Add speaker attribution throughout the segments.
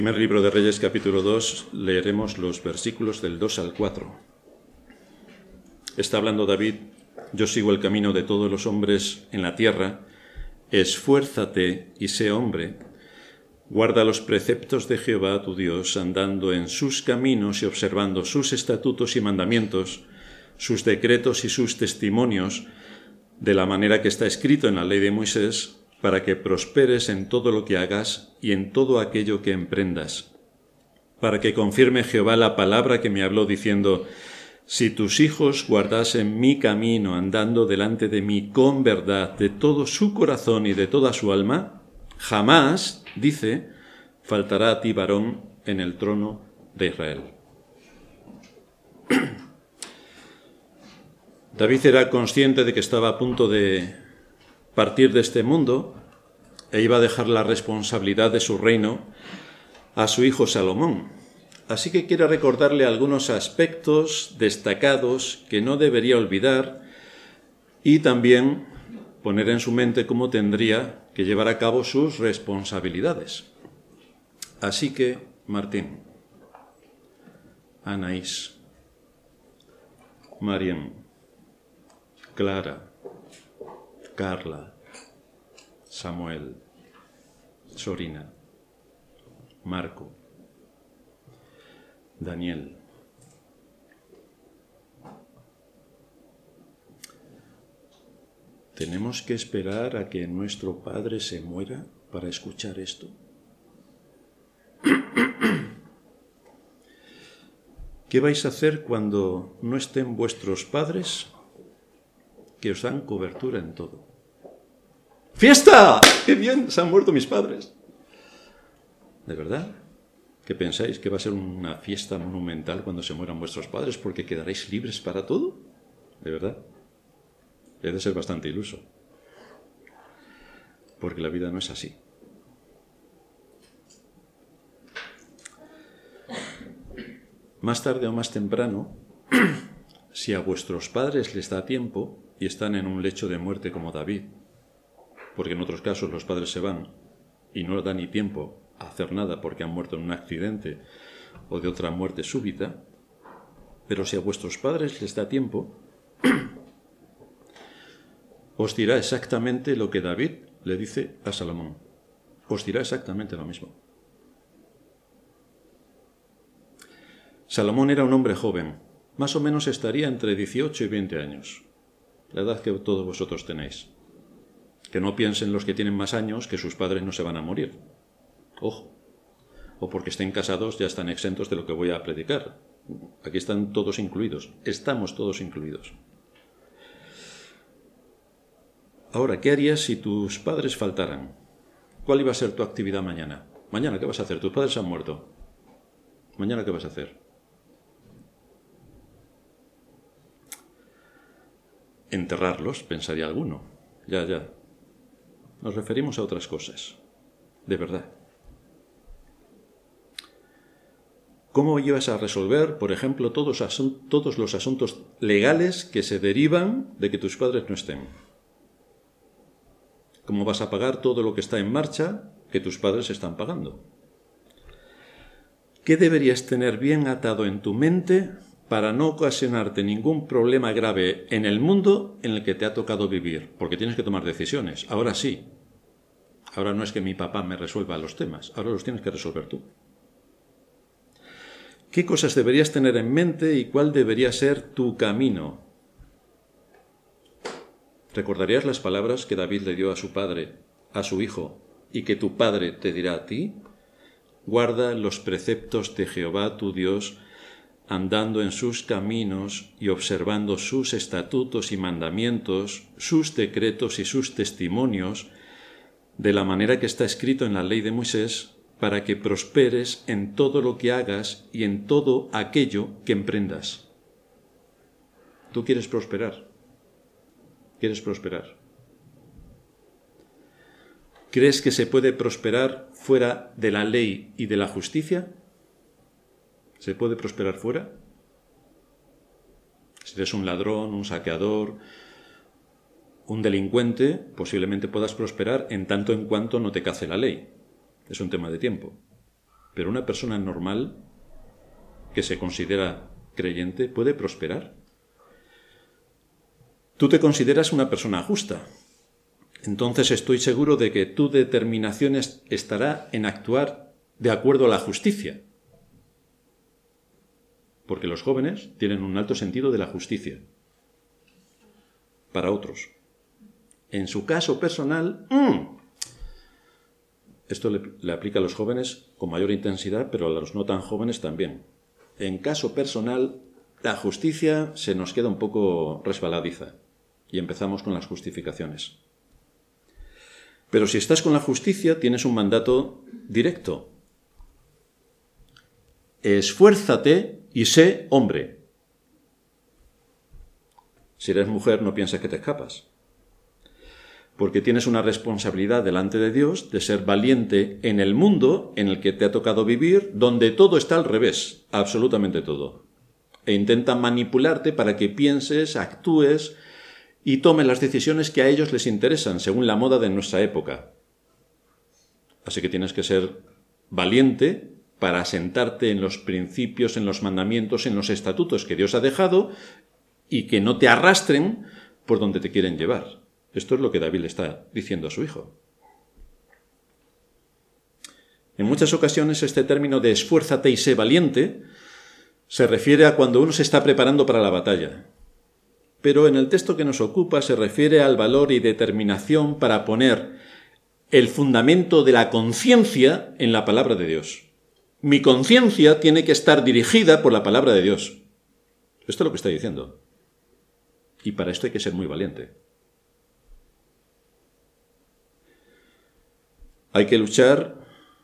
Speaker 1: Primer libro de Reyes, capítulo 2, leeremos los versículos del 2 al 4. Está hablando David: yo sigo el camino de todos los hombres en la tierra, esfuérzate y sé hombre, guarda los preceptos de Jehová tu Dios, andando en sus caminos y observando sus estatutos y mandamientos, sus decretos y sus testimonios, de la manera que está escrito en la ley de Moisés, para que prosperes en todo lo que hagas y en todo aquello que emprendas, para que confirme Jehová la palabra que me habló diciendo: si tus hijos guardasen mi camino andando delante de mí con verdad de todo su corazón y de toda su alma, jamás, dice, faltará a ti varón en el trono de Israel. David era consciente de que estaba a punto de partir de este mundo e iba a dejar la responsabilidad de su reino a su hijo Salomón. Así que quiere recordarle algunos aspectos destacados que no debería olvidar y también poner en su mente cómo tendría que llevar a cabo sus responsabilidades. Así que, Martín, Anaís, Mariam, Clara, Carla, Samuel, Sorina, Marco, Daniel. ¿Tenemos que esperar a que nuestro padre se muera para escuchar esto? ¿Qué vais a hacer cuando no estén vuestros padres, que os dan cobertura en todo? ¡Fiesta! ¡Qué bien! Se han muerto mis padres. ¿De verdad? ¿Qué pensáis? ¿Que va a ser una fiesta monumental cuando se mueran vuestros padres porque quedaréis libres para todo? ¿De verdad? Debe ser bastante iluso. Porque la vida no es así. Más tarde o más temprano, si a vuestros padres les da tiempo y están en un lecho de muerte como David, porque en otros casos los padres se van y no da ni tiempo a hacer nada porque han muerto en un accidente o de otra muerte súbita, pero si a vuestros padres les da tiempo, os dirá exactamente lo que David le dice a Salomón. Os dirá exactamente lo mismo. Salomón era un hombre joven, más o menos estaría entre 18 y 20 años, la edad que todos vosotros tenéis. Que no piensen los que tienen más años que sus padres no se van a morir. Ojo. O porque estén casados ya están exentos de lo que voy a predicar. Aquí están todos incluidos. Estamos todos incluidos. Ahora, ¿qué harías si tus padres faltaran? ¿Cuál iba a ser tu actividad mañana? Mañana, ¿qué vas a hacer? Tus padres han muerto. Mañana, ¿qué vas a hacer? Enterrarlos, pensaría alguno. Ya. Nos referimos a otras cosas. De verdad. ¿Cómo ibas a resolver, por ejemplo, todos los asuntos legales que se derivan de que tus padres no estén? ¿Cómo vas a pagar todo lo que está en marcha que tus padres están pagando? ¿Qué deberías tener bien atado en tu mente para no ocasionarte ningún problema grave en el mundo en el que te ha tocado vivir? Porque tienes que tomar decisiones. Ahora sí. Ahora no es que mi papá me resuelva los temas. Ahora los tienes que resolver tú. ¿Qué cosas deberías tener en mente y cuál debería ser tu camino? ¿Recordarías las palabras que David le dio a su padre, a su hijo, y que tu padre te dirá a ti? Guarda los preceptos de Jehová tu Dios, andando en sus caminos y observando sus estatutos y mandamientos, sus decretos y sus testimonios, de la manera que está escrito en la ley de Moisés, para que prosperes en todo lo que hagas y en todo aquello que emprendas. ¿Tú quieres prosperar? ¿Quieres prosperar? ¿Crees que se puede prosperar fuera de la ley y de la justicia? ¿Se puede prosperar fuera? Si eres un ladrón, un saqueador, un delincuente, posiblemente puedas prosperar en tanto en cuanto no te cace la ley. Es un tema de tiempo. Pero una persona normal, que se considera creyente, puede prosperar. Tú te consideras una persona justa. Entonces estoy seguro de que tu determinación estará en actuar de acuerdo a la justicia. Porque los jóvenes tienen un alto sentido de la justicia. Para otros. En su caso personal, esto le aplica a los jóvenes con mayor intensidad, pero a los no tan jóvenes también. En caso personal, la justicia se nos queda un poco resbaladiza y empezamos con las justificaciones. Pero si estás con la justicia, tienes un mandato directo. Esfuérzate y sé hombre. Si eres mujer, no pienses que te escapas. Porque tienes una responsabilidad delante de Dios de ser valiente en el mundo en el que te ha tocado vivir, donde todo está al revés, absolutamente todo. E intentan manipularte para que pienses, actúes y tomes las decisiones que a ellos les interesan, según la moda de nuestra época. Así que tienes que ser valiente para asentarte en los principios, en los mandamientos, en los estatutos que Dios ha dejado y que no te arrastren por donde te quieren llevar. Esto es lo que David le está diciendo a su hijo. En muchas ocasiones este término de esfuérzate y sé valiente se refiere a cuando uno se está preparando para la batalla. Pero en el texto que nos ocupa se refiere al valor y determinación para poner el fundamento de la conciencia en la palabra de Dios. Mi conciencia tiene que estar dirigida por la palabra de Dios. Esto es lo que está diciendo. Y para esto hay que ser muy valiente. Hay que luchar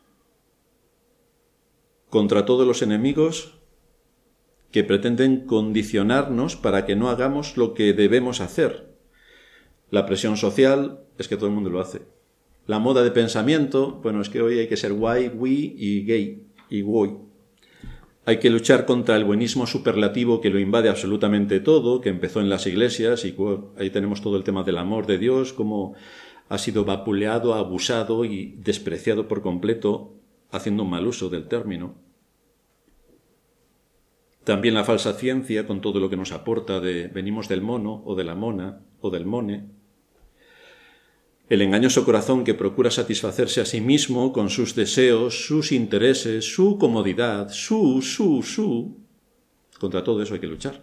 Speaker 1: contra todos los enemigos que pretenden condicionarnos para que no hagamos lo que debemos hacer. La presión social es que todo el mundo lo hace. La moda de pensamiento, bueno, es que hoy hay que ser guay, we y gay y woy. Hay que luchar contra el buenismo superlativo que lo invade absolutamente todo, que empezó en las iglesias y ahí tenemos todo el tema del amor de Dios, cómo ha sido vapuleado, abusado y despreciado por completo, haciendo un mal uso del término. También la falsa ciencia, con todo lo que nos aporta de venimos del mono, o de la mona, o del mone. El engañoso corazón que procura satisfacerse a sí mismo con sus deseos, sus intereses, su comodidad, Contra todo eso hay que luchar.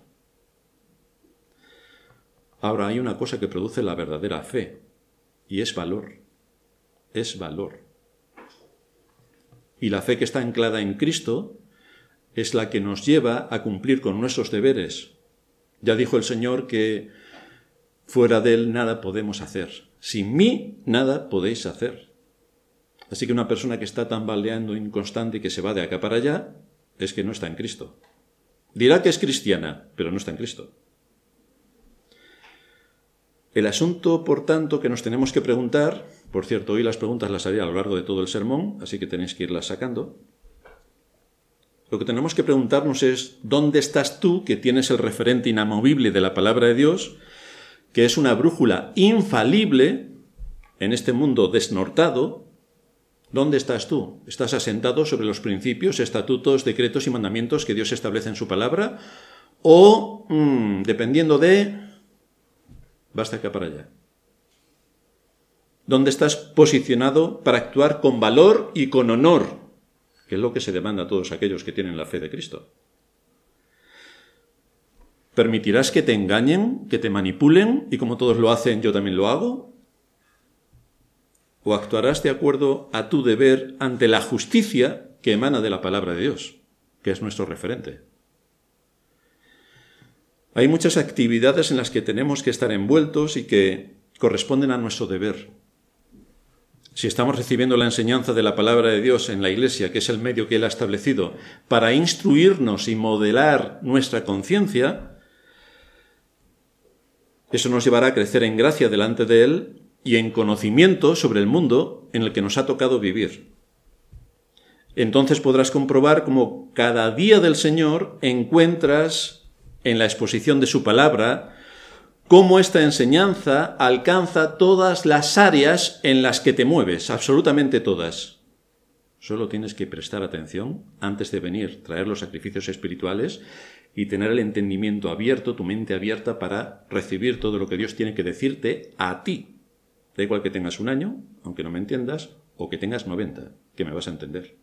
Speaker 1: Ahora hay una cosa que produce la verdadera fe, y es valor. Es valor. Y la fe que está anclada en Cristo es la que nos lleva a cumplir con nuestros deberes. Ya dijo el Señor que fuera de Él nada podemos hacer. Sin mí nada podéis hacer. Así que una persona que está tambaleando inconstante y que se va de acá para allá, es que no está en Cristo. Dirá que es cristiana, pero no está en Cristo. El asunto, por tanto, que nos tenemos que preguntar, por cierto, hoy las preguntas las haré a lo largo de todo el sermón, así que tenéis que irlas sacando. Lo que tenemos que preguntarnos es, ¿dónde estás tú, que tienes el referente inamovible de la palabra de Dios, que es una brújula infalible en este mundo desnortado? ¿Dónde estás tú? ¿Estás asentado sobre los principios, estatutos, decretos y mandamientos que Dios establece en su palabra? ¿O, dependiendo de, vas de acá para allá? ¿Dónde estás posicionado para actuar con valor y con honor? Que es lo que se demanda a todos aquellos que tienen la fe de Cristo. ¿Permitirás que te engañen, que te manipulen, y como todos lo hacen, yo también lo hago? ¿O actuarás de acuerdo a tu deber ante la justicia que emana de la palabra de Dios, que es nuestro referente? Hay muchas actividades en las que tenemos que estar envueltos y que corresponden a nuestro deber. Si estamos recibiendo la enseñanza de la palabra de Dios en la Iglesia, que es el medio que Él ha establecido para instruirnos y modelar nuestra conciencia, eso nos llevará a crecer en gracia delante de Él y en conocimiento sobre el mundo en el que nos ha tocado vivir. Entonces podrás comprobar cómo cada día del Señor encuentras en la exposición de su palabra cómo esta enseñanza alcanza todas las áreas en las que te mueves, absolutamente todas. Solo tienes que prestar atención antes de venir, traer los sacrificios espirituales y tener el entendimiento abierto, tu mente abierta para recibir todo lo que Dios tiene que decirte a ti. Da igual que tengas 1 año, aunque no me entiendas, o que tengas 90, que me vas a entender.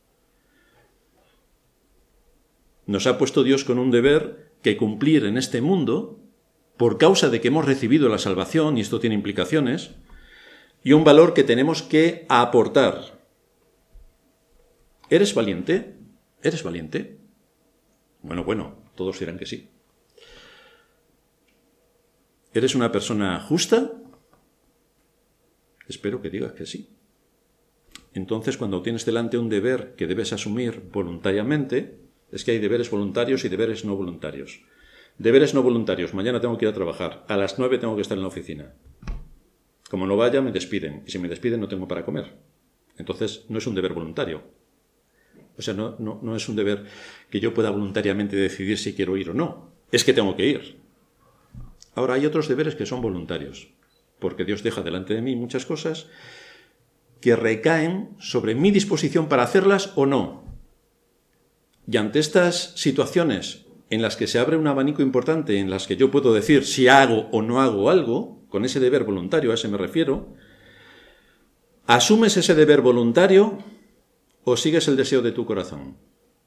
Speaker 1: Nos ha puesto Dios con un deber que cumplir en este mundo por causa de que hemos recibido la salvación, y esto tiene implicaciones, y un valor que tenemos que aportar. ¿Eres valiente? ¿Eres valiente? Bueno, todos dirán que sí. ¿Eres una persona justa? Espero que digas que sí. Entonces, cuando tienes delante un deber que debes asumir voluntariamente, es que hay deberes voluntarios y deberes no voluntarios. Deberes no voluntarios. Mañana tengo que ir a trabajar. A las 9 tengo que estar en la oficina. Como no vaya, me despiden. Y si me despiden, no tengo para comer. Entonces, no es un deber voluntario. O sea, no es un deber que yo pueda voluntariamente decidir si quiero ir o no. Es que tengo que ir. Ahora, hay otros deberes que son voluntarios. Porque Dios deja delante de mí muchas cosas que recaen sobre mi disposición para hacerlas o no. Y ante estas situaciones en las que se abre un abanico importante, en las que yo puedo decir si hago o no hago algo, con ese deber voluntario, a ese me refiero, ¿asumes ese deber voluntario o sigues el deseo de tu corazón?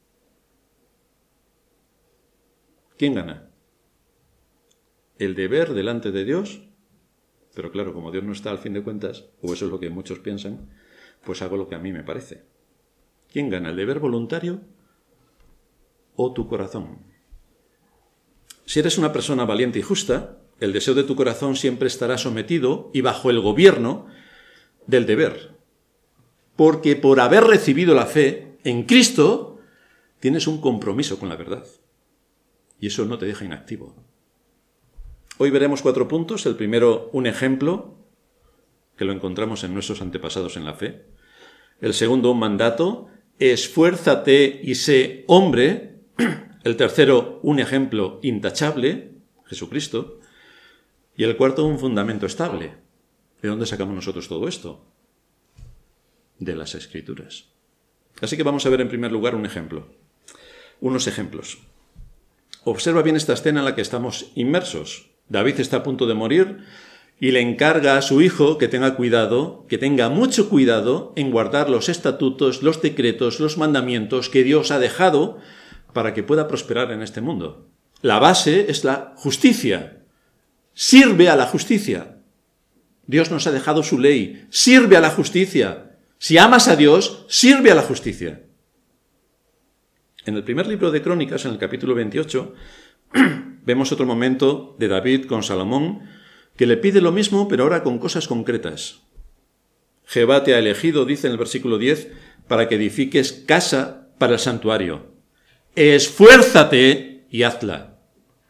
Speaker 1: ¿Quién gana? ¿El deber delante de Dios? Pero claro, como Dios no está al fin de cuentas, o eso es lo que muchos piensan, pues hago lo que a mí me parece. ¿Quién gana, el deber voluntario o tu corazón? Si eres una persona valiente y justa, el deseo de tu corazón siempre estará sometido y bajo el gobierno del deber. Porque por haber recibido la fe en Cristo, tienes un compromiso con la verdad. Y eso no te deja inactivo. Hoy veremos 4 puntos. El primero, un ejemplo, que lo encontramos en nuestros antepasados en la fe. El segundo, un mandato, esfuérzate y sé hombre. El tercero, un ejemplo intachable, Jesucristo. Y el cuarto, un fundamento estable. ¿De dónde sacamos nosotros todo esto? De las Escrituras. Así que vamos a ver en primer lugar un ejemplo. Unos ejemplos. Observa bien esta escena en la que estamos inmersos. David está a punto de morir y le encarga a su hijo que tenga cuidado, que tenga mucho cuidado en guardar los estatutos, los decretos, los mandamientos que Dios ha dejado para que pueda prosperar en este mundo. La base es la justicia. Sirve a la justicia. Dios nos ha dejado su ley. Sirve a la justicia. Si amas a Dios, sirve a la justicia. En el primer libro de Crónicas, en el capítulo 28, vemos otro momento de David con Salomón, que le pide lo mismo, pero ahora con cosas concretas. Jehová te ha elegido, dice en el versículo 10, para que edifiques casa para el santuario. Esfuérzate y hazla.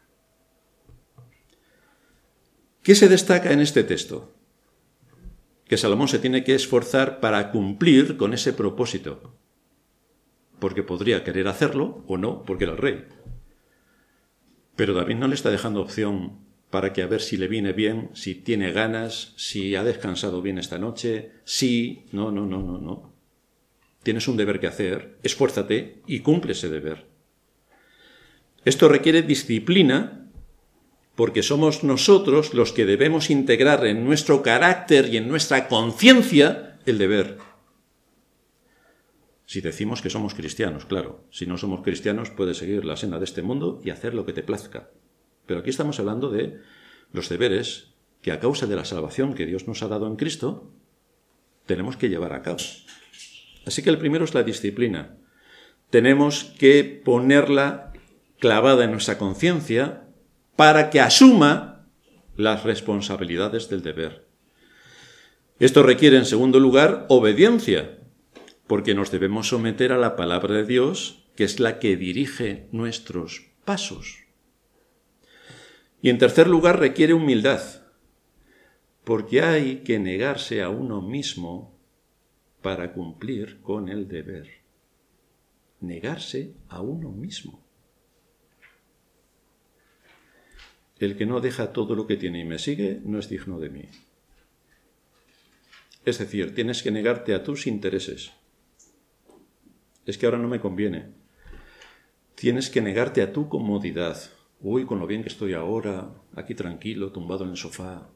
Speaker 1: ¿Qué se destaca en este texto? Que Salomón se tiene que esforzar para cumplir con ese propósito. Porque podría querer hacerlo o no, porque era el rey. Pero David no le está dejando opción para que a ver si le viene bien, si tiene ganas, si ha descansado bien esta noche, si... No. Tienes un deber que hacer, esfuérzate y cumple ese deber. Esto requiere disciplina porque somos nosotros los que debemos integrar en nuestro carácter y en nuestra conciencia el deber. Si decimos que somos cristianos, claro. Si no somos cristianos, puedes seguir la senda de este mundo y hacer lo que te plazca. Pero aquí estamos hablando de los deberes que a causa de la salvación que Dios nos ha dado en Cristo, tenemos que llevar a cabo. Así que el primero es la disciplina. Tenemos que ponerla clavada en nuestra conciencia para que asuma las responsabilidades del deber. Esto requiere, en segundo lugar, obediencia. Porque nos debemos someter a la palabra de Dios, que es la que dirige nuestros pasos. Y en tercer lugar, requiere humildad, porque hay que negarse a uno mismo para cumplir con el deber. Negarse a uno mismo. El que no deja todo lo que tiene y me sigue, no es digno de mí. Es decir, tienes que negarte a tus intereses. es que ahora no me conviene. Tienes que negarte a tu comodidad. Uy, con lo bien que estoy ahora, aquí tranquilo, tumbado en el sofá.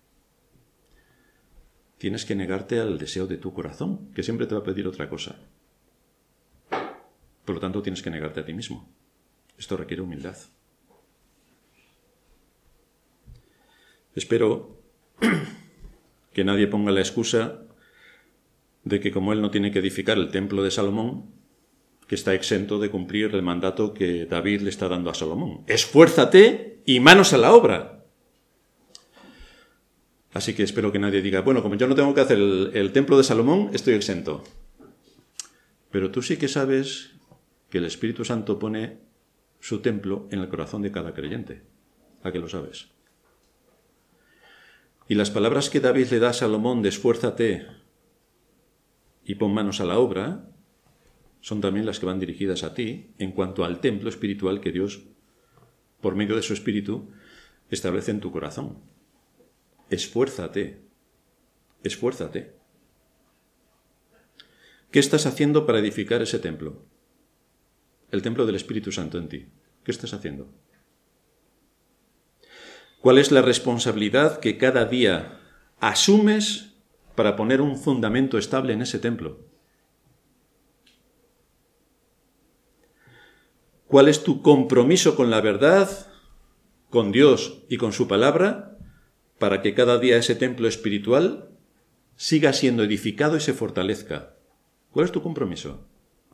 Speaker 1: Tienes que negarte al deseo de tu corazón, que siempre te va a pedir otra cosa. Por lo tanto, tienes que negarte a ti mismo. Esto requiere humildad. Espero que nadie ponga la excusa de que como él no tiene que edificar el templo de Salomón, que está exento de cumplir el mandato que David le está dando a Salomón. Esfuérzate y manos a la obra. Así que espero que nadie diga, bueno, como yo no tengo que hacer el templo de Salomón, estoy exento. Pero tú sí que sabes que el Espíritu Santo pone su templo en el corazón de cada creyente. ¿A qué lo sabes? Y las palabras que David le da a Salomón de esfuérzate y pon manos a la obra, son también las que van dirigidas a ti en cuanto al templo espiritual que Dios, por medio de su Espíritu, establece en tu corazón. Esfuérzate, esfuérzate. ¿Qué estás haciendo para edificar ese templo? El templo del Espíritu Santo en ti. ¿Qué estás haciendo? ¿Cuál es la responsabilidad que cada día asumes para poner un fundamento estable en ese templo? ¿Cuál es tu compromiso con la verdad, con Dios y con su palabra, para que cada día ese templo espiritual siga siendo edificado y se fortalezca? ¿Cuál es tu compromiso?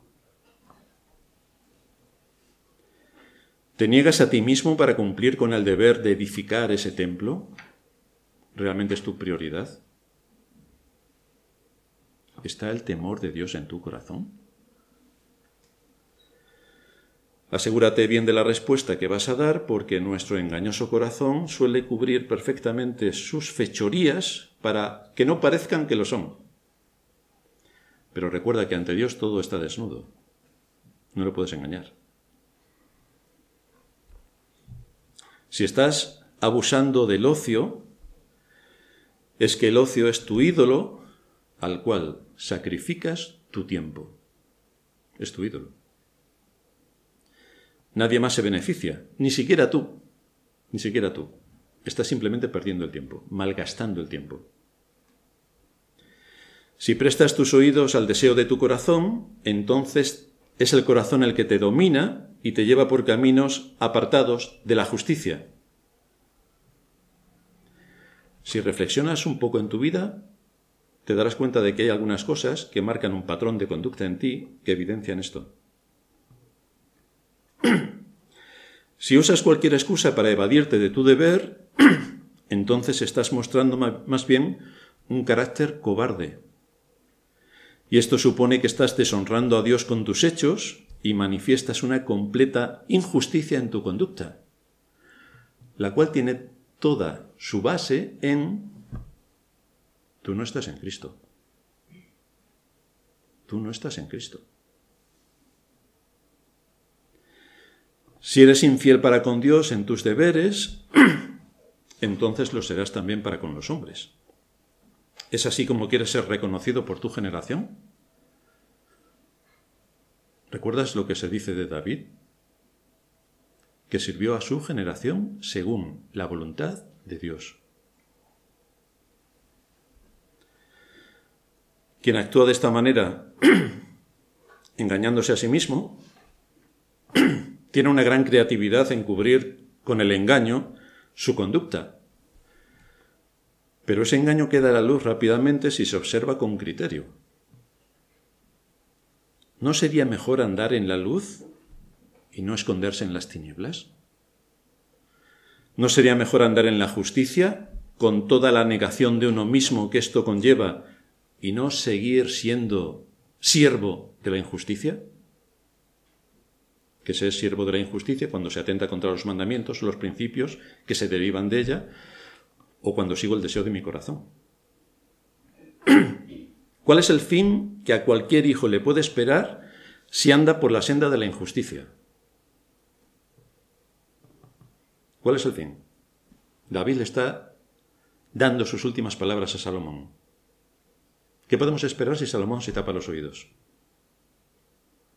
Speaker 1: ¿Te niegas a ti mismo para cumplir con el deber de edificar ese templo? ¿Realmente es tu prioridad? ¿Está el temor de Dios en tu corazón? Asegúrate bien de la respuesta que vas a dar, porque nuestro engañoso corazón suele cubrir perfectamente sus fechorías para que no parezcan que lo son. Pero recuerda que ante Dios todo está desnudo. No lo puedes engañar. Si estás abusando del ocio, es que el ocio es tu ídolo al cual sacrificas tu tiempo. Es tu ídolo. Nadie más se beneficia, ni siquiera tú. Ni siquiera tú. Estás simplemente perdiendo el tiempo, malgastando el tiempo. Si prestas tus oídos al deseo de tu corazón, entonces es el corazón el que te domina y te lleva por caminos apartados de la justicia. Si reflexionas un poco en tu vida, te darás cuenta de que hay algunas cosas que marcan un patrón de conducta en ti que evidencian esto. Si usas cualquier excusa para evadirte de tu deber, entonces estás mostrando más bien un carácter cobarde. Y esto supone que estás deshonrando a Dios con tus hechos y manifiestas una completa injusticia en tu conducta, la cual tiene toda su base en tú no estás en Cristo. Tú no estás en Cristo. Si eres infiel para con Dios en tus deberes, entonces lo serás también para con los hombres. ¿Es así como quieres ser reconocido por tu generación? ¿Recuerdas lo que se dice de David? Que sirvió a su generación según la voluntad de Dios. Quien actúa de esta manera, engañándose a sí mismo, tiene una gran creatividad en cubrir con el engaño su conducta. Pero ese engaño queda a la luz rápidamente si se observa con criterio. ¿No sería mejor andar en la luz y no esconderse en las tinieblas? ¿No sería mejor andar en la justicia con toda la negación de uno mismo que esto conlleva y no seguir siendo siervo de la injusticia? Que se es siervo de la injusticia cuando se atenta contra los mandamientos o los principios que se derivan de ella, o cuando sigo el deseo de mi corazón. ¿Cuál es el fin que a cualquier hijo le puede esperar si anda por la senda de la injusticia? ¿Cuál es el fin? David le está dando sus últimas palabras a Salomón. ¿Qué podemos esperar si Salomón se tapa los oídos?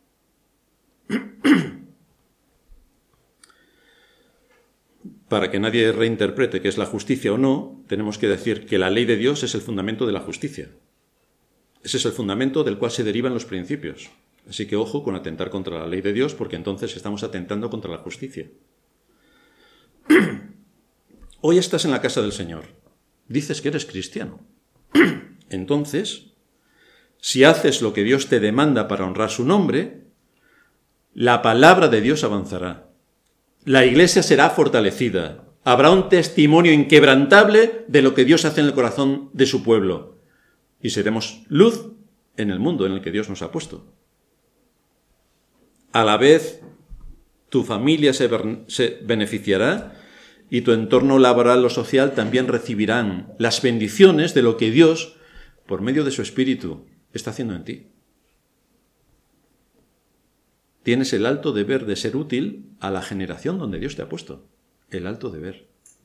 Speaker 1: para que nadie reinterprete qué es la justicia o no, tenemos que decir que la ley de Dios es el fundamento de la justicia. Ese es el fundamento del cual se derivan los principios. Así que ojo con atentar contra la ley de Dios, porque entonces estamos atentando contra la justicia. Hoy estás en la casa del Señor. Dices que eres cristiano. Entonces, si haces lo que Dios te demanda para honrar su nombre, la palabra de Dios avanzará. La iglesia será fortalecida. Habrá un testimonio inquebrantable de lo que Dios hace en el corazón de su pueblo. Y seremos luz en el mundo en el que Dios nos ha puesto. A la vez, tu familia se beneficiará y tu entorno laboral o social también recibirán las bendiciones de lo que Dios, por medio de su Espíritu, está haciendo en ti. Tienes el alto deber de ser útil a la generación donde Dios te ha puesto. El alto deber.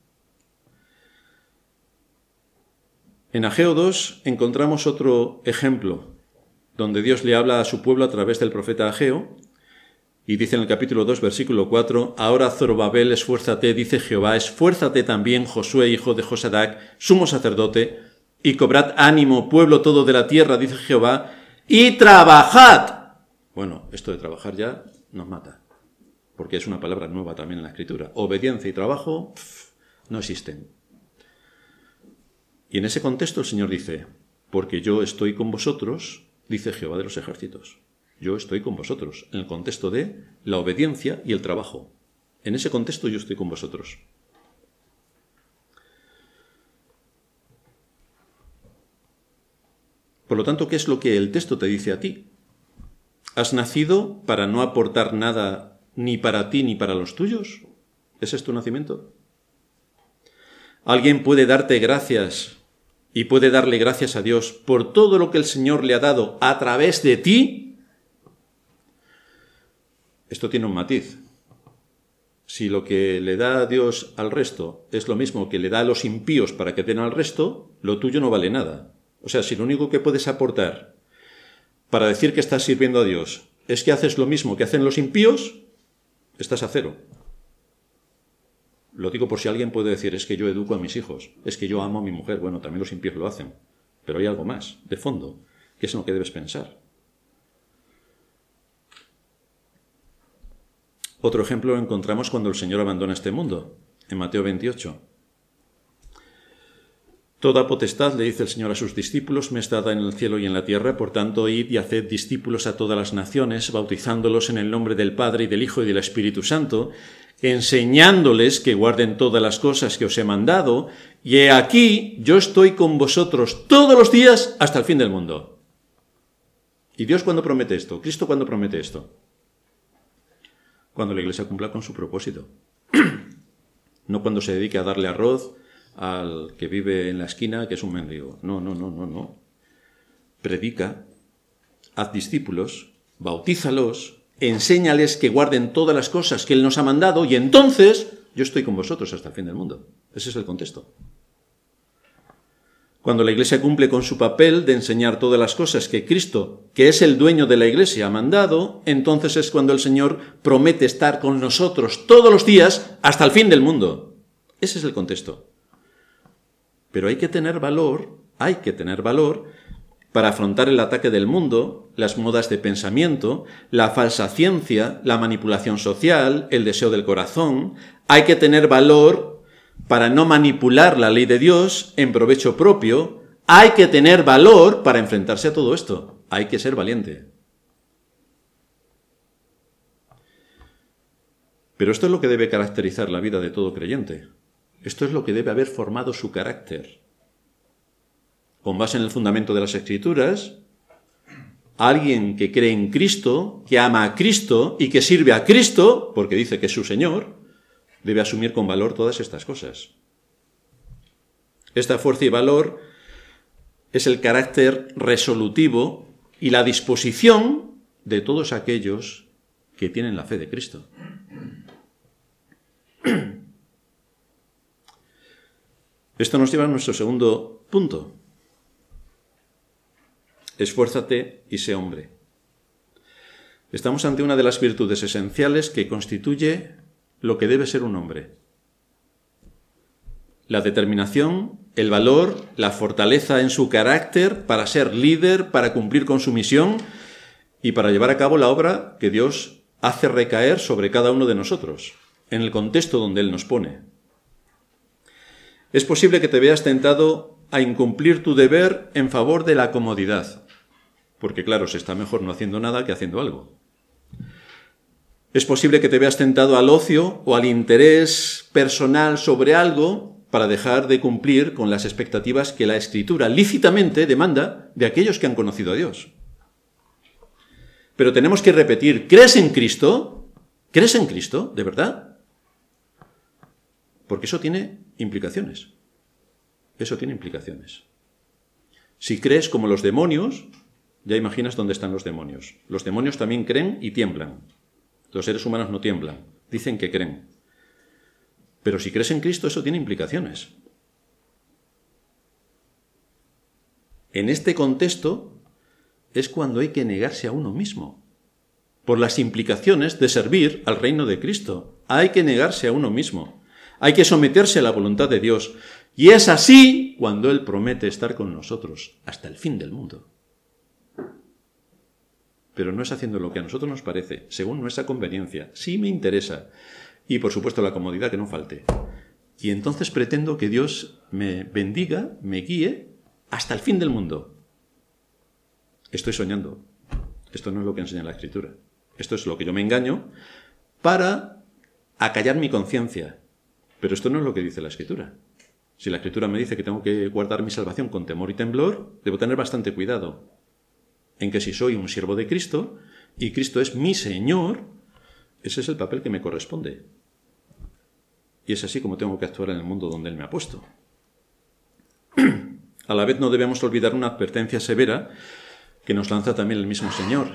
Speaker 1: En Ageo 2 encontramos otro ejemplo, donde Dios le habla a su pueblo a través del profeta Ageo, y dice en el capítulo 2, versículo 4, «Ahora Zorobabel, esfuérzate, dice Jehová, esfuérzate también Josué, hijo de Josadac, sumo sacerdote, y cobrad ánimo, pueblo todo de la tierra, dice Jehová, y trabajad». Bueno, esto de trabajar ya nos mata, porque es una palabra nueva también en la Escritura. Obediencia y trabajo no existen. Y en ese contexto el Señor dice, «Porque yo estoy con vosotros», dice Jehová de los ejércitos. Yo estoy con vosotros, en el contexto de la obediencia y el trabajo. En ese contexto yo estoy con vosotros. Por lo tanto, ¿qué es lo que el texto te dice a ti? ¿Has nacido para no aportar nada ni para ti ni para los tuyos? ¿Ese es tu nacimiento? ¿Alguien puede darte gracias y puede darle gracias a Dios por todo lo que el Señor le ha dado a través de ti? Esto tiene un matiz. Si lo que le da a Dios al resto es lo mismo que le da a los impíos para que den al resto, lo tuyo no vale nada. O sea, si lo único que puedes aportar para decir que estás sirviendo a Dios es que haces lo mismo que hacen los impíos, estás a cero. Lo digo por si alguien puede decir, es que yo educo a mis hijos, es que yo amo a mi mujer. Bueno, también los impíos lo hacen, pero hay algo más, de fondo, que es en lo que debes pensar. Otro ejemplo lo encontramos cuando el Señor abandona este mundo, en Mateo 28. Toda potestad, le dice el Señor a sus discípulos, me es dada en el cielo y en la tierra, por tanto, id y haced discípulos a todas las naciones, bautizándolos en el nombre del Padre y del Hijo y del Espíritu Santo, enseñándoles que guarden todas las cosas que os he mandado, y he aquí, yo estoy con vosotros todos los días hasta el fin del mundo. ¿Y Dios cuándo promete esto? ¿Cristo cuándo promete esto? Cuando la Iglesia cumpla con su propósito. No cuando se dedique a darle arroz al que vive en la esquina, que es un mendigo. No. Predica, haz discípulos, bautízalos, enséñales que guarden todas las cosas que Él nos ha mandado y entonces yo estoy con vosotros hasta el fin del mundo. Ese es el contexto. Cuando la Iglesia cumple con su papel de enseñar todas las cosas que Cristo, que es el dueño de la Iglesia, ha mandado, entonces es cuando el Señor promete estar con nosotros todos los días hasta el fin del mundo. Ese es el contexto. Pero hay que tener valor para afrontar el ataque del mundo, las modas de pensamiento, la falsa ciencia, la manipulación social, el deseo del corazón. Hay que tener valor para no manipular la ley de Dios en provecho propio. Hay que tener valor para enfrentarse a todo esto. Hay que ser valiente. Pero esto es lo que debe caracterizar la vida de todo creyente. Esto es lo que debe haber formado su carácter. Con base en el fundamento de las Escrituras, alguien que cree en Cristo, que ama a Cristo y que sirve a Cristo, porque dice que es su Señor, debe asumir con valor todas estas cosas. Esta fuerza y valor es el carácter resolutivo y la disposición de todos aquellos que tienen la fe de Cristo. Esto nos lleva a nuestro segundo punto. Esfuérzate y sé hombre. Estamos ante una de las virtudes esenciales que constituye lo que debe ser un hombre. la determinación, el valor, la fortaleza en su carácter para ser líder, para cumplir con su misión y para llevar a cabo la obra que Dios hace recaer sobre cada uno de nosotros, en el contexto donde Él nos pone. Es posible que te veas tentado a incumplir tu deber en favor de la comodidad, porque claro, se está mejor no haciendo nada que haciendo algo. Es posible que te veas tentado al ocio o al interés personal sobre algo para dejar de cumplir con las expectativas que la Escritura lícitamente demanda de aquellos que han conocido a Dios. Pero tenemos que repetir, ¿crees en Cristo? ¿Crees en Cristo? ¿De verdad? Porque eso tiene implicaciones. Eso tiene implicaciones. Si crees como los demonios, ya imaginas dónde están los demonios. Los demonios también creen y tiemblan. Los seres humanos no tiemblan, dicen que creen. Pero si crees en Cristo, eso tiene implicaciones. En este contexto es cuando hay que negarse a uno mismo, por las implicaciones de servir al reino de Cristo. Hay que negarse a uno mismo, hay que someterse a la voluntad de Dios. Y es así cuando Él promete estar con nosotros hasta el fin del mundo. Pero no es haciendo lo que a nosotros nos parece, según nuestra conveniencia. Sí me interesa. Y, por supuesto, la comodidad que no falte. Y entonces pretendo que Dios me bendiga, me guíe, hasta el fin del mundo. Estoy soñando. Esto no es lo que enseña la Escritura. Esto es lo que yo me engaño para acallar mi conciencia. Pero esto no es lo que dice la Escritura. Si la Escritura me dice que tengo que guardar mi salvación con temor y temblor, debo tener bastante cuidado en que si soy un siervo de Cristo y Cristo es mi Señor, ese es el papel que me corresponde. Y es así como tengo que actuar en el mundo donde Él me ha puesto. A la vez no debemos olvidar una advertencia severa que nos lanza también el mismo Señor.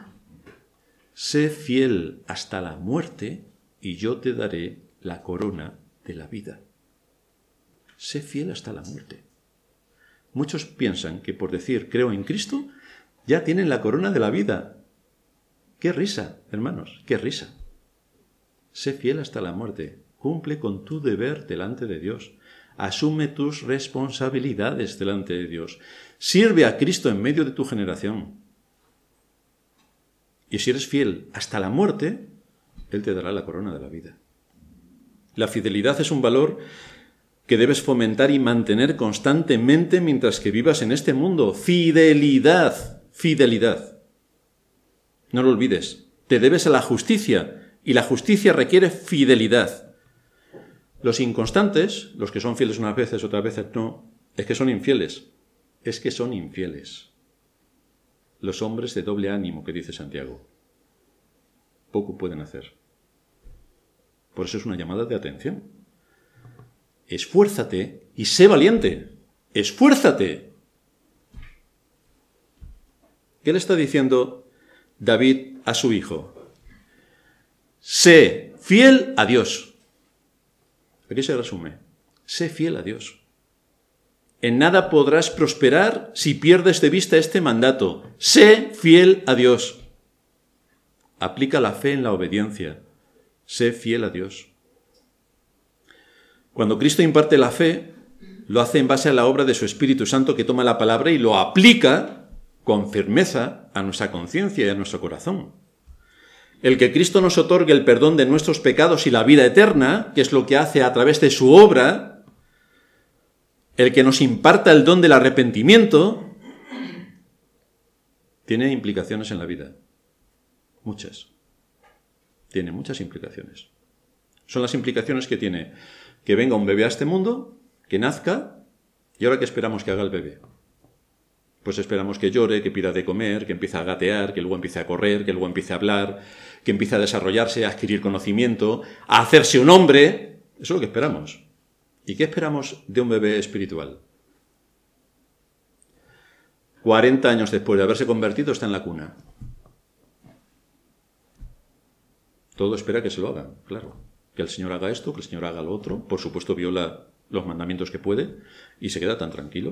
Speaker 1: Sé fiel hasta la muerte y yo te daré la corona de la vida. Sé fiel hasta la muerte. Muchos piensan que por decir creo en Cristo ya tienen la corona de la vida. ¡Qué risa, hermanos! ¡Qué risa! Sé fiel hasta la muerte. Cumple con tu deber delante de Dios. Asume tus responsabilidades delante de Dios. Sirve a Cristo en medio de tu generación. Y si eres fiel hasta la muerte, Él te dará la corona de la vida. La fidelidad es un valor que debes fomentar y mantener constantemente mientras que vivas en este mundo. Fidelidad. Fidelidad. No lo olvides. Te debes a la justicia y la justicia requiere fidelidad. Los inconstantes, los que son fieles unas veces, otras veces no, es que son infieles. Es que son infieles. Los hombres de doble ánimo, que dice Santiago. Poco pueden hacer. Por eso es una llamada de atención. Esfuérzate y sé valiente. Esfuérzate. ¿Qué le está diciendo David a su hijo? Sé fiel a Dios. Aquí se resume. Sé fiel a Dios. En nada podrás prosperar si pierdes de vista este mandato. Sé fiel a Dios. Aplica la fe en la obediencia. Sé fiel a Dios. Cuando Cristo imparte la fe, lo hace en base a la obra de su Espíritu Santo que toma la palabra y lo aplica con firmeza a nuestra conciencia y a nuestro corazón. El que Cristo nos otorgue el perdón de nuestros pecados y la vida eterna, que es lo que hace a través de su obra, el que nos imparta el don del arrepentimiento, tiene implicaciones en la vida. Muchas. Tiene muchas implicaciones. Son las implicaciones que tiene que venga un bebé a este mundo, que nazca, y ahora ¿qué esperamos que haga el bebé? Pues esperamos que llore, que pida de comer, que empiece a gatear, que luego empiece a correr, que luego empiece a hablar, que empiece a desarrollarse, a adquirir conocimiento, a hacerse un hombre. Eso es lo que esperamos. ¿Y qué esperamos de un bebé espiritual? 40 años después de haberse convertido está en la cuna. Todo espera que se lo hagan, claro. Que el Señor haga esto, que el Señor haga lo otro. Por supuesto viola los mandamientos que puede y se queda tan tranquilo.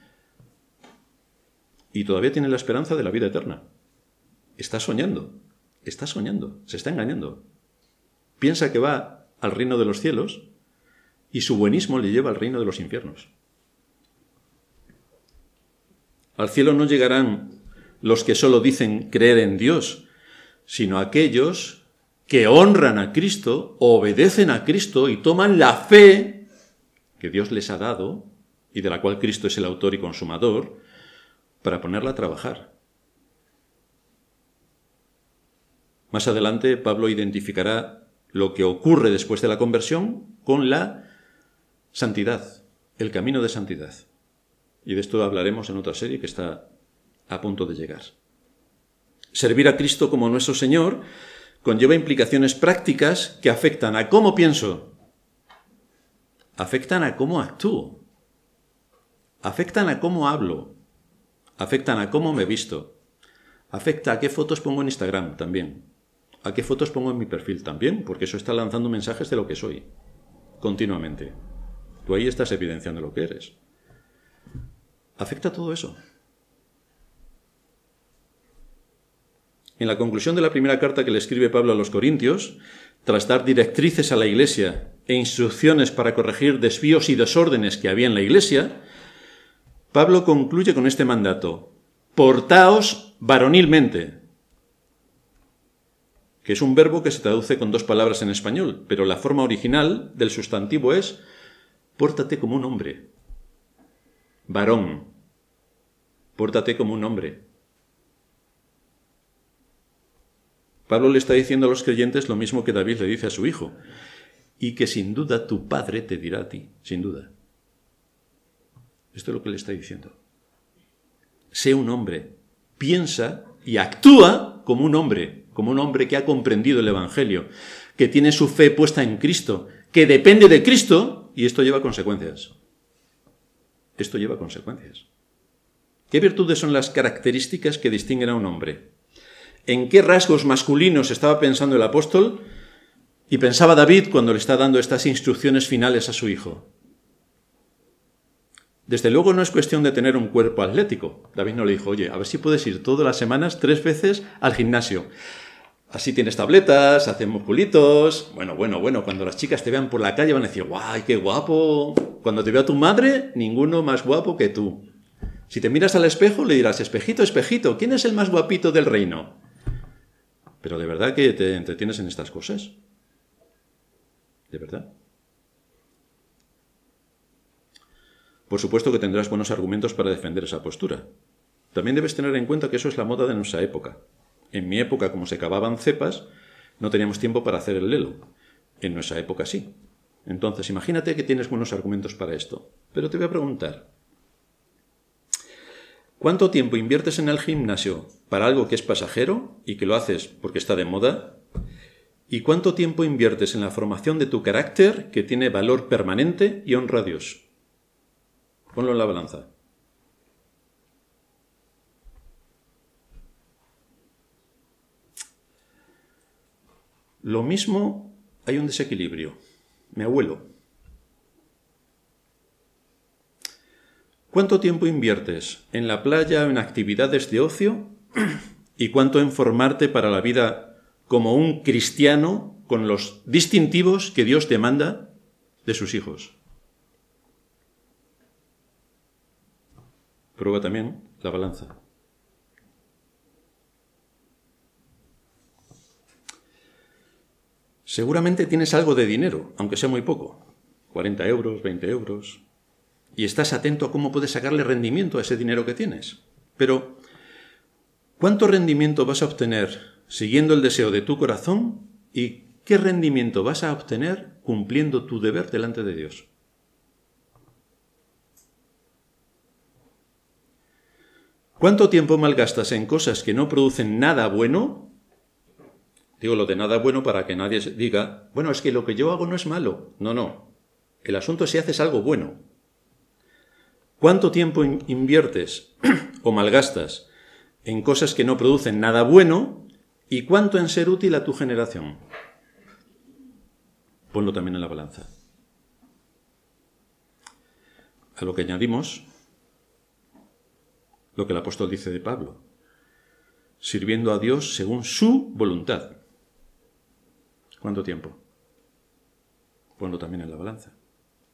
Speaker 1: Y todavía tiene la esperanza de la vida eterna. Está soñando, se está engañando. Piensa que va al reino de los cielos y su buenismo le lleva al reino de los infiernos. Al cielo no llegarán los que solo dicen creer en Dios, sino aquellos que honran a Cristo, obedecen a Cristo y toman la fe que Dios les ha dado y de la cual Cristo es el autor y consumador, para ponerla a trabajar. Más adelante, Pablo identificará lo que ocurre después de la conversión con la santidad, el camino de santidad. Y de esto hablaremos en otra serie que está a punto de llegar. Servir a Cristo como nuestro Señor conlleva implicaciones prácticas que afectan a cómo pienso, afectan a cómo actúo, afectan a cómo hablo, afectan a cómo me visto, afecta a qué fotos pongo en Instagram también, a qué fotos pongo en mi perfil también, porque eso está lanzando mensajes de lo que soy, continuamente. Tú ahí estás evidenciando lo que eres. Afecta todo eso. En la conclusión de la primera carta que le escribe Pablo a los Corintios, tras dar directrices a la Iglesia e instrucciones para corregir desvíos y desórdenes que había en la Iglesia, Pablo concluye con este mandato: portaos varonilmente, que es un verbo que se traduce con dos palabras en español, pero la forma original del sustantivo es pórtate como un hombre. Varón, pórtate como un hombre. Pablo le está diciendo a los creyentes lo mismo que David le dice a su hijo, y que sin duda tu padre te dirá a ti, sin duda. Esto es lo que le está diciendo. Sé un hombre, piensa y actúa como un hombre que ha comprendido el Evangelio, que tiene su fe puesta en Cristo, que depende de Cristo, y esto lleva consecuencias. Esto lleva consecuencias. ¿Qué virtudes son las características que distinguen a un hombre? ¿En qué rasgos masculinos estaba pensando el apóstol y pensaba David cuando le está dando estas instrucciones finales a su hijo? Desde luego no es cuestión de tener un cuerpo atlético. David no le dijo: oye, a ver si puedes ir todas las semanas 3 veces al gimnasio. Así tienes tabletas, haces musculitos. Bueno, cuando las chicas te vean por la calle van a decir: ¡guay, qué guapo! Cuando te vea tu madre, ninguno más guapo que tú. Si te miras al espejo, le dirás: espejito, espejito, ¿quién es el más guapito del reino? Pero ¿de verdad que te entretienes en estas cosas? ¿De verdad? Por supuesto que tendrás buenos argumentos para defender esa postura. También debes tener en cuenta que eso es la moda de nuestra época. En mi época, como se cavaban cepas, no teníamos tiempo para hacer el lelo. En nuestra época sí. Entonces, imagínate que tienes buenos argumentos para esto. Pero te voy a preguntar: ¿cuánto tiempo inviertes en el gimnasio para algo que es pasajero y que lo haces porque está de moda? ¿Y cuánto tiempo inviertes en la formación de tu carácter que tiene valor permanente y honra a Dios? Ponlo en la balanza. Lo mismo, hay un desequilibrio. Mi abuelo. ¿Cuánto tiempo inviertes en la playa o en actividades de ocio? ¿Y cuánto en formarte para la vida como un cristiano con los distintivos que Dios demanda de sus hijos? Prueba también la balanza. Seguramente tienes algo de dinero, aunque sea muy poco. 40 euros, 20 euros. Y estás atento a cómo puedes sacarle rendimiento a ese dinero que tienes. Pero, ¿cuánto rendimiento vas a obtener siguiendo el deseo de tu corazón? ¿Y qué rendimiento vas a obtener cumpliendo tu deber delante de Dios? ¿Cuánto tiempo malgastas en cosas que no producen nada bueno? Digo lo de nada bueno para que nadie diga: bueno, es que lo que yo hago no es malo. No. El asunto es si haces algo bueno. ¿Cuánto tiempo inviertes o malgastas en cosas que no producen nada bueno y cuánto en ser útil a tu generación? Ponlo también en la balanza. A lo que añadimos lo que el apóstol dice de Pablo: sirviendo a Dios según su voluntad. ¿Cuánto tiempo? Ponlo también en la balanza.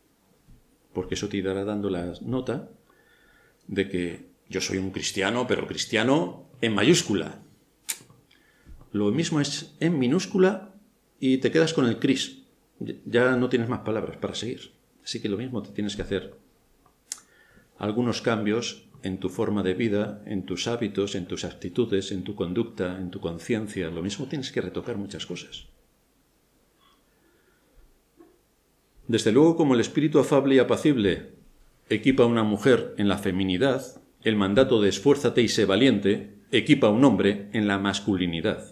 Speaker 1: porque eso te irá dando la nota de que yo soy un cristiano, pero cristiano en mayúscula. Lo mismo es en minúscula y te quedas con el Cris. Ya no tienes más palabras para seguir. Así que lo mismo te tienes que hacer algunos cambios en tu forma de vida, en tus hábitos, en tus actitudes, en tu conducta, en tu conciencia. Lo mismo tienes que retocar muchas cosas. Desde luego, como el espíritu afable y apacible equipa a una mujer en la feminidad, el mandato de esfuérzate y sé valiente equipa a un hombre en la masculinidad.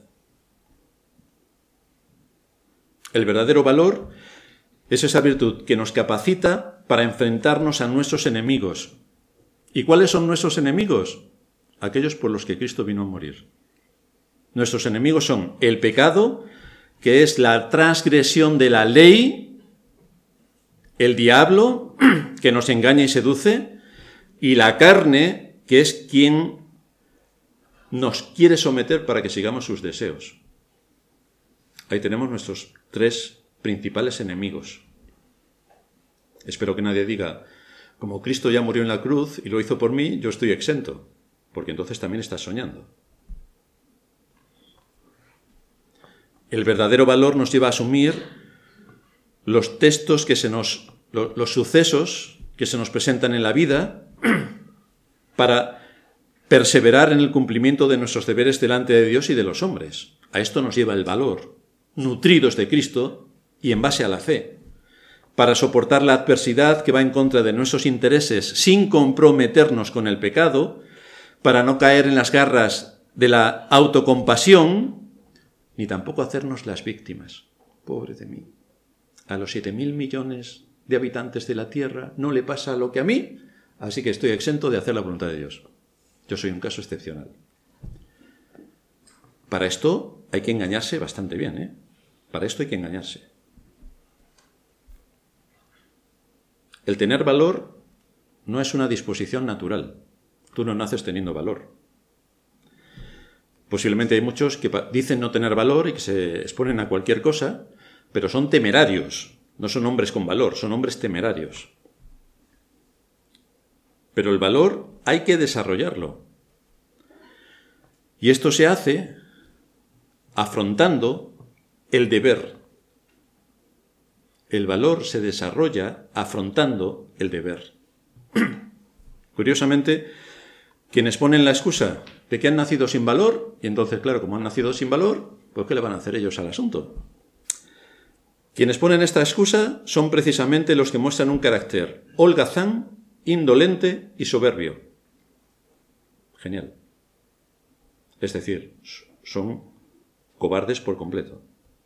Speaker 1: El verdadero valor es esa virtud que nos capacita para enfrentarnos a nuestros enemigos. ¿Y cuáles son nuestros enemigos? Aquellos por los que Cristo vino a morir. Nuestros enemigos son el pecado, que es la transgresión de la ley, el diablo, que nos engaña y seduce, y la carne, que es quien nos quiere someter para que sigamos sus deseos. Ahí tenemos nuestros 3 principales enemigos. Espero que nadie diga, como Cristo ya murió en la cruz y lo hizo por mí, yo estoy exento, porque entonces también estás soñando. El verdadero valor nos lleva a asumir los textos los sucesos que se nos presentan en la vida para perseverar en el cumplimiento de nuestros deberes delante de Dios y de los hombres. A esto nos lleva el valor, nutridos de Cristo y en base a la fe, para soportar la adversidad que va en contra de nuestros intereses sin comprometernos con el pecado, para no caer en las garras de la autocompasión, ni tampoco hacernos las víctimas. Pobre de mí. A los 7.000 millones de habitantes de la Tierra no le pasa lo que a mí, así que estoy exento de hacer la voluntad de Dios. Yo soy un caso excepcional. Para esto hay que engañarse bastante bien, ¿eh? Para esto hay que engañarse. El tener valor no es una disposición natural. Tú no naces teniendo valor. Posiblemente hay muchos que dicen no tener valor y que se exponen a cualquier cosa, pero son temerarios. No son hombres con valor, son hombres temerarios. Pero el valor hay que desarrollarlo. Y esto se hace afrontando el deber. El valor se desarrolla afrontando el deber. Curiosamente, quienes ponen la excusa de que han nacido sin valor, y entonces, claro, como han nacido sin valor, pues ¿qué le van a hacer ellos al asunto? Quienes ponen esta excusa son precisamente los que muestran un carácter holgazán, indolente y soberbio. Genial. Es decir, son cobardes por completo.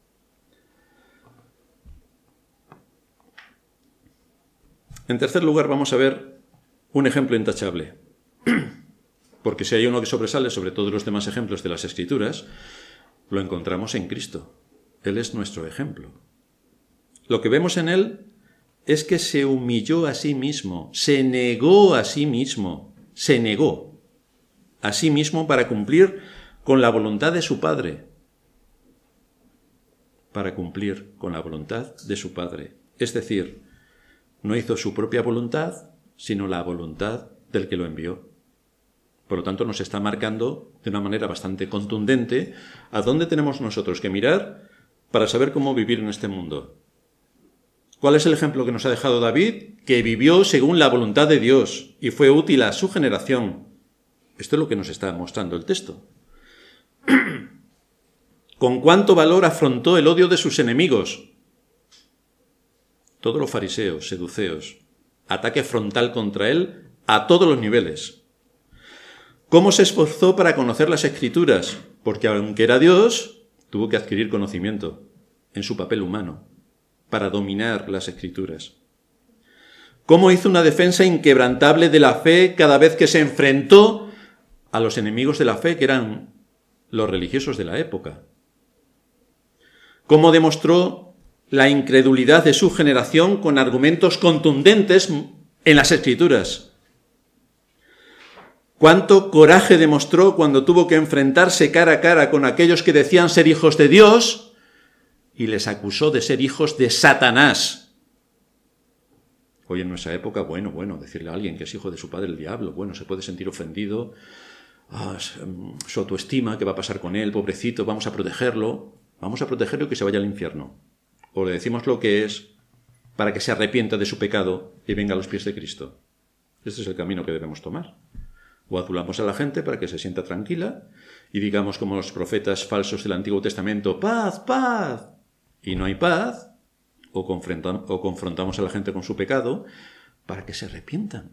Speaker 1: En tercer lugar, vamos a ver un ejemplo intachable. Porque si hay uno que sobresale sobre todos los demás ejemplos de las Escrituras, lo encontramos en Cristo. Él es nuestro ejemplo. Lo que vemos en él es que se humilló a sí mismo, se negó a sí mismo, se negó a sí mismo para cumplir con la voluntad de su Padre. Para cumplir con la voluntad de su Padre. Es decir, no hizo su propia voluntad, sino la voluntad del que lo envió. Por lo tanto, nos está marcando de una manera bastante contundente a dónde tenemos nosotros que mirar para saber cómo vivir en este mundo. ¿Cuál es el ejemplo que nos ha dejado David? Que vivió según la voluntad de Dios y fue útil a su generación. Esto es lo que nos está mostrando el texto. ¿Con cuánto valor afrontó el odio de sus enemigos? Todos los fariseos, seduceos, ataque frontal contra él a todos los niveles. ¿Cómo se esforzó para conocer las Escrituras? Porque aunque era Dios, tuvo que adquirir conocimiento en su papel humano para dominar las Escrituras. ¿Cómo hizo una defensa inquebrantable de la fe cada vez que se enfrentó a los enemigos de la fe, que eran los religiosos de la época? ¿Cómo demostró la incredulidad de su generación con argumentos contundentes en las Escrituras? ¿Cuánto coraje demostró cuando tuvo que enfrentarse cara a cara con aquellos que decían ser hijos de Dios y les acusó de ser hijos de Satanás? Hoy en nuestra época, bueno, decirle a alguien que es hijo de su padre el diablo, bueno, se puede sentir ofendido, su autoestima, ¿qué va a pasar con él? Pobrecito, vamos a protegerlo y que se vaya al infierno. O le decimos lo que es para que se arrepienta de su pecado y venga a los pies de Cristo. Este es el camino que debemos tomar. O adulamos a la gente para que se sienta tranquila y digamos como los profetas falsos del Antiguo Testamento, paz, paz, y no hay paz, o confrontamos a la gente con su pecado para que se arrepientan,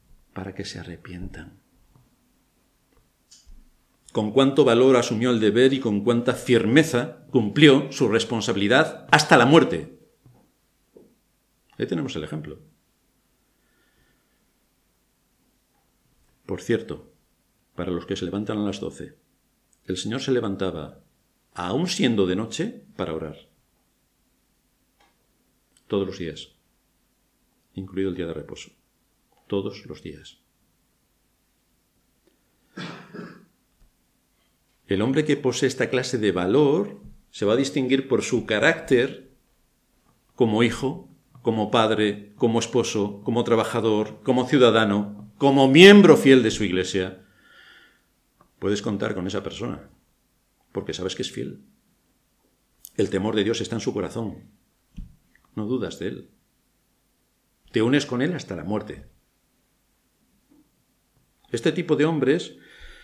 Speaker 1: Con cuánto valor asumió el deber y con cuánta firmeza cumplió su responsabilidad hasta la muerte. Ahí tenemos el ejemplo. Por cierto, para los que se levantan a las 12, el Señor se levantaba, aún siendo de noche, para orar. Todos los días, incluido el día de reposo. Todos los días. El hombre que posee esta clase de valor se va a distinguir por su carácter como hijo, como padre, como esposo, como trabajador, como ciudadano, como miembro fiel de su iglesia. Puedes contar con esa persona, porque sabes que es fiel. El temor de Dios está en su corazón. No dudas de él. Te unes con él hasta la muerte. Este tipo de hombres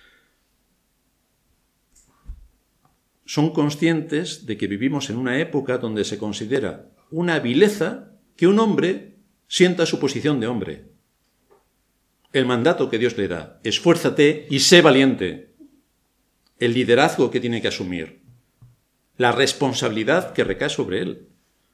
Speaker 1: son conscientes de que vivimos en una época donde se considera una vileza que un hombre sienta su posición de hombre. El mandato que Dios le da, esfuérzate y sé valiente. El liderazgo que tiene que asumir. La responsabilidad que recae sobre él.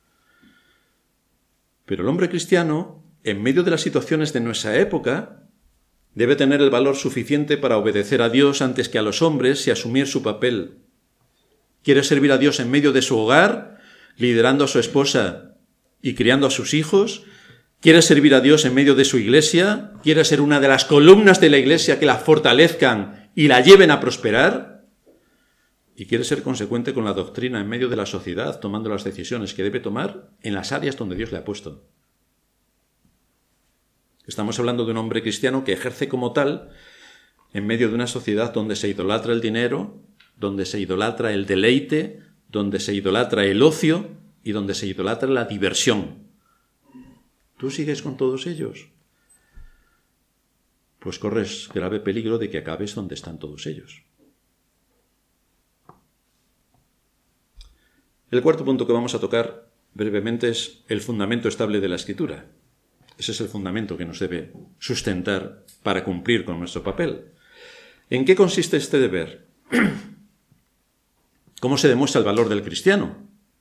Speaker 1: Pero el hombre cristiano, en medio de las situaciones de nuestra época, debe tener el valor suficiente para obedecer a Dios antes que a los hombres y asumir su papel. Quiere servir a Dios en medio de su hogar, liderando a su esposa y criando a sus hijos. Quiere servir a Dios en medio de su iglesia. Quiere ser una de las columnas de la iglesia que la fortalezcan y la lleven a prosperar. Y quiere ser consecuente con la doctrina en medio de la sociedad, tomando las decisiones que debe tomar en las áreas donde Dios le ha puesto. Estamos hablando de un hombre cristiano que ejerce como tal en medio de una sociedad donde se idolatra el dinero, donde se idolatra el deleite, donde se idolatra el ocio y donde se idolatra la diversión. ¿Tú sigues con todos ellos? Pues corres grave peligro de que acabes donde están todos ellos. El cuarto punto que vamos a tocar brevemente es el fundamento estable de la Escritura. Ese es el fundamento que nos debe sustentar para cumplir con nuestro papel. ¿En qué consiste este deber? ¿Cómo se demuestra el valor del cristiano?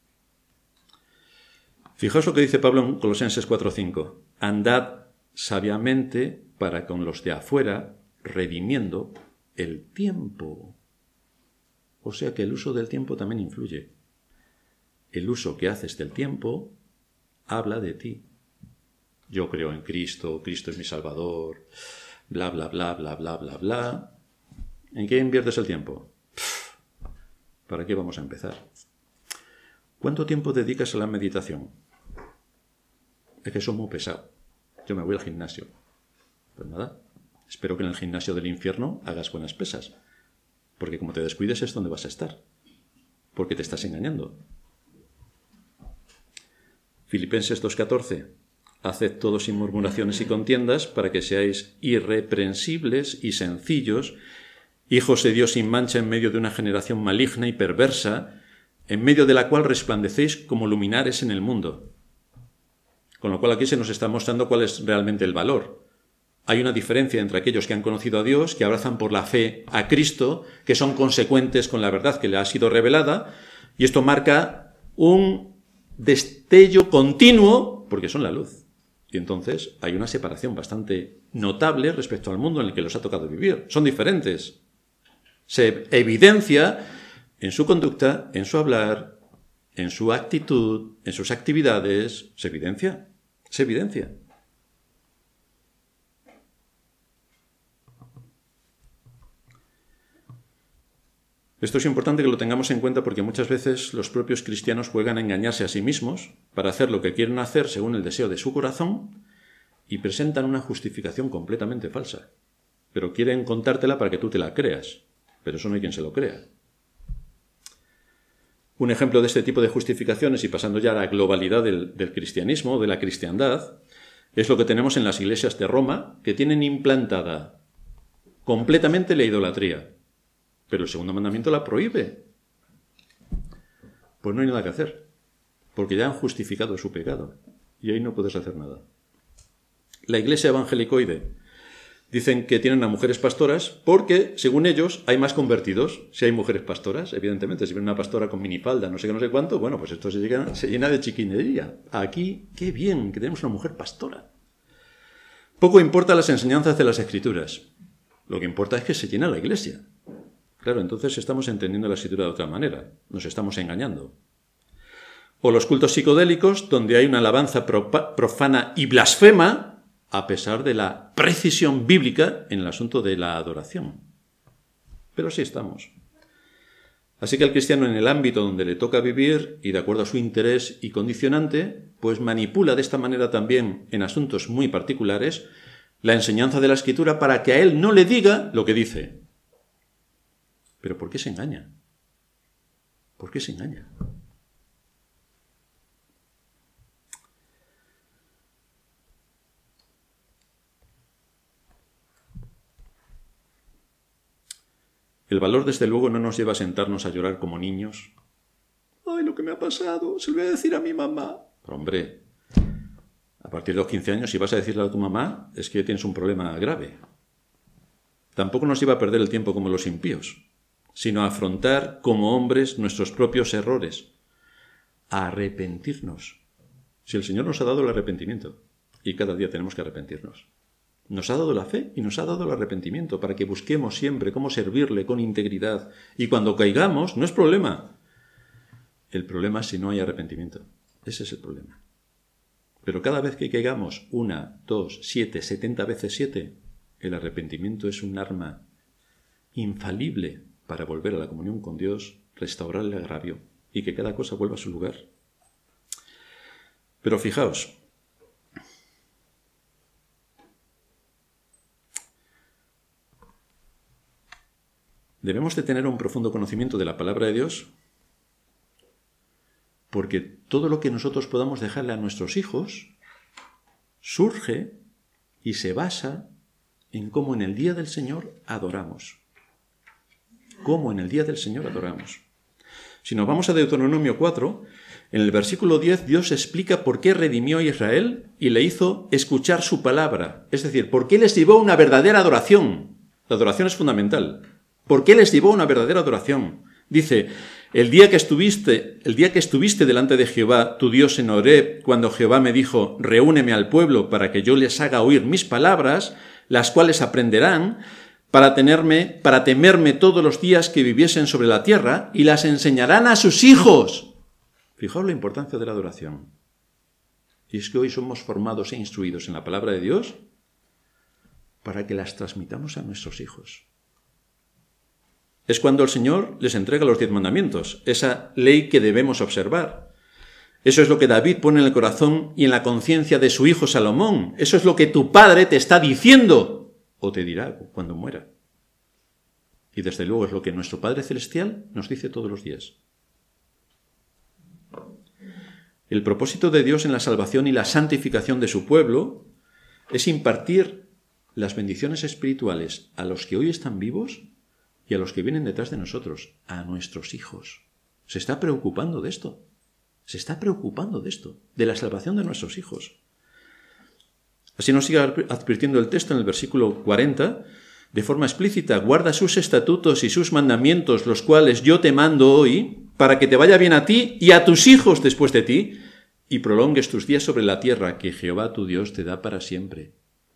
Speaker 1: Fijaos lo que dice Pablo en Colosenses 4:5. Andad sabiamente para con los de afuera, redimiendo el tiempo. O sea que el uso del tiempo también influye. El uso que haces del tiempo habla de ti. Yo creo en Cristo, Cristo es mi Salvador, bla, bla, bla, bla, bla, bla, bla. ¿En qué inviertes el tiempo? ¿Para qué vamos a empezar? ¿Cuánto tiempo dedicas a la meditación? Es que soy muy pesado. Yo me voy al gimnasio. Pues nada, espero que en el gimnasio del infierno hagas buenas pesas. Porque como te descuides es donde vas a estar. Porque te estás engañando. Filipenses 2:14. Haced todo sin murmuraciones y contiendas, para que seáis irreprensibles y sencillos, hijos de Dios sin mancha en medio de una generación maligna y perversa, en medio de la cual resplandecéis como luminares en el mundo. Con lo cual aquí se nos está mostrando cuál es realmente el valor. Hay una diferencia entre aquellos que han conocido a Dios, que abrazan por la fe a Cristo, que son consecuentes con la verdad que le ha sido revelada, y esto marca un destello continuo, porque son la luz. Y entonces hay una separación bastante notable respecto al mundo en el que los ha tocado vivir. Son diferentes. Se evidencia en su conducta, en su hablar, en su actitud, en sus actividades. Se evidencia. Esto es importante que lo tengamos en cuenta porque muchas veces los propios cristianos juegan a engañarse a sí mismos para hacer lo que quieren hacer según el deseo de su corazón y presentan una justificación completamente falsa. Pero quieren contártela para que tú te la creas. Pero eso no hay quien se lo crea. Un ejemplo de este tipo de justificaciones, y pasando ya a la globalidad del cristianismo, de la cristiandad, es lo que tenemos en las iglesias de Roma, que tienen implantada completamente la idolatría. Pero el segundo mandamiento la prohíbe. Pues no hay nada que hacer, porque ya han justificado su pecado, y ahí no puedes hacer nada. La iglesia evangelicoide dicen que tienen a mujeres pastoras porque, según ellos, hay más convertidos si hay mujeres pastoras. Evidentemente, si viene una pastora con minifalda, no sé qué, no sé cuánto, bueno, pues esto se llena de chiquinería. Aquí, qué bien que tenemos una mujer pastora. Poco importa las enseñanzas de las Escrituras. Lo que importa es que se llena la iglesia. Claro, entonces estamos entendiendo la Escritura de otra manera. Nos estamos engañando. O los cultos psicodélicos, donde hay una alabanza profana y blasfema, a pesar de la precisión bíblica en el asunto de la adoración. Pero así estamos. Así que el cristiano, en el ámbito donde le toca vivir y de acuerdo a su interés y condicionante, pues manipula de esta manera también en asuntos muy particulares la enseñanza de la Escritura para que a él no le diga lo que dice. ¿Pero por qué se engaña? ¿Por qué se engaña? El valor, desde luego, no nos lleva a sentarnos a llorar como niños. ¡Ay, lo que me ha pasado! Se lo voy a decir a mi mamá. Pero, hombre, a partir de los 15 años, si vas a decirle a tu mamá, es que tienes un problema grave. Tampoco nos lleva a perder el tiempo como los impíos, sino a afrontar como hombres nuestros propios errores, a arrepentirnos. Si el Señor nos ha dado el arrepentimiento, y cada día tenemos que arrepentirnos. Nos ha dado la fe y nos ha dado el arrepentimiento para que busquemos siempre cómo servirle con integridad. Y cuando caigamos, no es problema. El problema es si no hay arrepentimiento. Ese es el problema. Pero cada vez que caigamos 1, 2, 7, 70 veces 7, el arrepentimiento es un arma infalible para volver a la comunión con Dios, restaurar el agravio y que cada cosa vuelva a su lugar. Pero fijaos, debemos de tener un profundo conocimiento de la palabra de Dios, porque todo lo que nosotros podamos dejarle a nuestros hijos surge y se basa en cómo en el día del Señor adoramos. Cómo en el día del Señor adoramos. Si nos vamos a Deuteronomio 4, en el versículo 10 Dios explica por qué redimió a Israel y le hizo escuchar su palabra. Es decir, por qué les llevó a una verdadera adoración. La adoración es fundamental. ¿Por qué les llevó a una verdadera adoración? Dice, el día que estuviste delante de Jehová, tu Dios, en Horeb, cuando Jehová me dijo, reúneme al pueblo para que yo les haga oír mis palabras, las cuales aprenderán, para temerme todos los días que viviesen sobre la tierra, y las enseñarán a sus hijos. Fijaos la importancia de la adoración. Y es que hoy somos formados e instruidos en la palabra de Dios para que las transmitamos a nuestros hijos. Es cuando el Señor les entrega los 10 mandamientos, esa ley que debemos observar. Eso es lo que David pone en el corazón y en la conciencia de su hijo Salomón. Eso es lo que tu padre te está diciendo o te dirá cuando muera. Y desde luego es lo que nuestro Padre Celestial nos dice todos los días. El propósito de Dios en la salvación y la santificación de su pueblo es impartir las bendiciones espirituales a los que hoy están vivos y a los que vienen detrás de nosotros, a nuestros hijos. Se está preocupando de esto. Se está preocupando de esto, de la salvación de nuestros hijos. Así nos sigue advirtiendo el texto en el versículo 40, de forma explícita, guarda sus estatutos y sus mandamientos, los cuales yo te mando hoy, para que te vaya bien a ti y a tus hijos después de ti, y prolongues tus días sobre la tierra que Jehová tu Dios te da para siempre.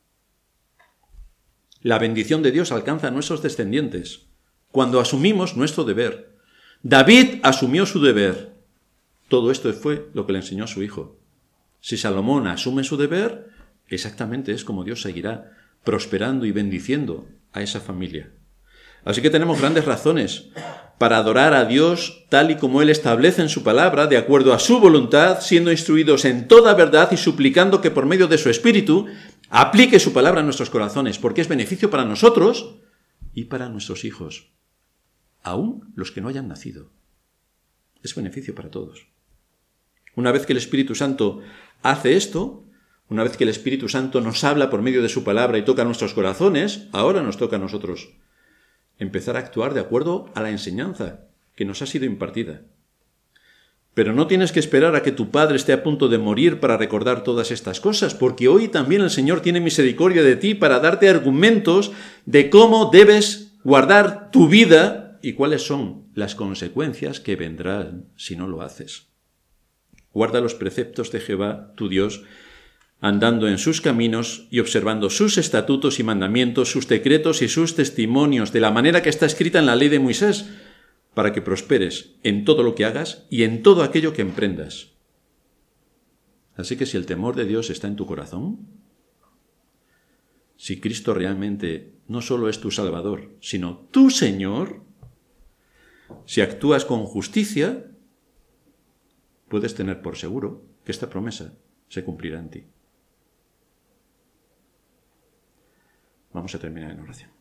Speaker 1: La bendición de Dios alcanza a nuestros descendientes cuando asumimos nuestro deber. David asumió su deber. Todo esto fue lo que le enseñó a su hijo. Si Salomón asume su deber, exactamente es como Dios seguirá prosperando y bendiciendo a esa familia. Así que tenemos grandes razones para adorar a Dios tal y como Él establece en su palabra, de acuerdo a su voluntad, siendo instruidos en toda verdad y suplicando que por medio de su Espíritu aplique su palabra a nuestros corazones, porque es beneficio para nosotros y para nuestros hijos, aún los que no hayan nacido. Es beneficio para todos. Una vez que el Espíritu Santo hace esto, una vez que el Espíritu Santo nos habla por medio de su palabra y toca nuestros corazones, ahora nos toca a nosotros empezar a actuar de acuerdo a la enseñanza que nos ha sido impartida. Pero no tienes que esperar a que tu padre esté a punto de morir para recordar todas estas cosas, porque hoy también el Señor tiene misericordia de ti para darte argumentos de cómo debes guardar tu vida y cuáles son las consecuencias que vendrán si no lo haces. Guarda los preceptos de Jehová, tu Dios, andando en sus caminos y observando sus estatutos y mandamientos, sus decretos y sus testimonios, de la manera que está escrita en la ley de Moisés, para que prosperes en todo lo que hagas y en todo aquello que emprendas. Así que si el temor de Dios está en tu corazón, si Cristo realmente no solo es tu Salvador, sino tu Señor, si actúas con justicia, puedes tener por seguro que esta promesa se cumplirá en ti. Vamos a terminar en oración.